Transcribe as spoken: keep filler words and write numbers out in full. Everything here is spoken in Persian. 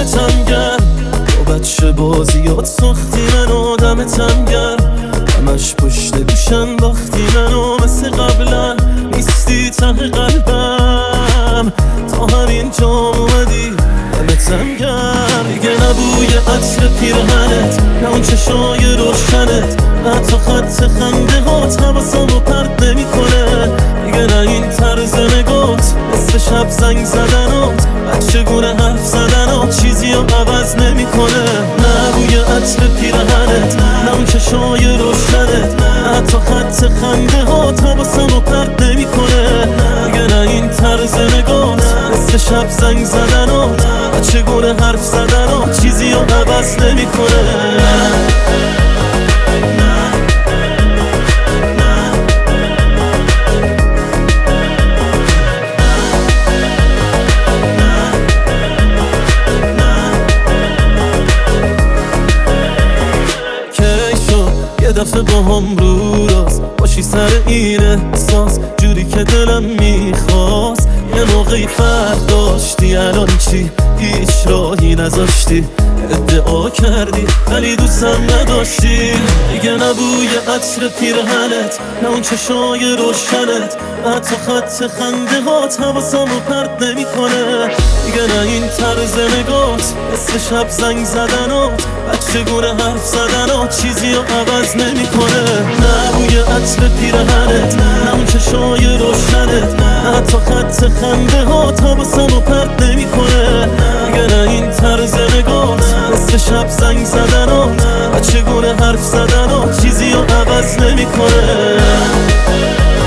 دمتم گرم، با بچه بازیات ساختی من آدمتم گرم. همش پشت گوشن باختی منو مثل قبلا نیستی ته قلبم. تا همین جا اومدی دمتم گرم. دیگه نبوی عطر پیرهنت، نه اون چشای روشنت، نه حتی خط خنده هات حواسمو پرت نمیکنه. دیگه نه این طرز نگات، مثل شب زنگ زدنات، بچه گونه حرف زدنات چیزی رو عوض نمیکنه. نه بوی عطر پیرهنت، نه اون چشای روشنت، نه حتی خط خنده هات حواسمو پرت نمیکنه. دیگه نه این طرز نگات، مثل شب زنگ زدنات، بچه گونه حرف زدنات چیزی رو عوض نمیکنه. یه دفعه با هم رو راست باشی سر این احساس، جوری که دلم میخواست. یه موقعی فرق داشتی، الان چی؟ هیچ راهی نذاشتی، ادعا کردی ولی دوستم نداشتی. دیگه نبوی عطر پیرهنت، نه اون چشای روشنت، نه حتی خط خنده هات حواسمو پرت نمیکنه. دیگه نه این طرز نگات، مثل شب زنگ زدنات، بچه گونه حرف زدنات چیزی رو عوض نمیکنه. نه بوی عطر پیرهنت، نه اون چشای روشنت، نه حتی خط خنده هات حواسمو پرت نمیکنه. دیگه نه این طرز نگات، مثل شب زنگ زدنات، بچه گونه حرف زدنات چیزی رو عوض نمیکنه.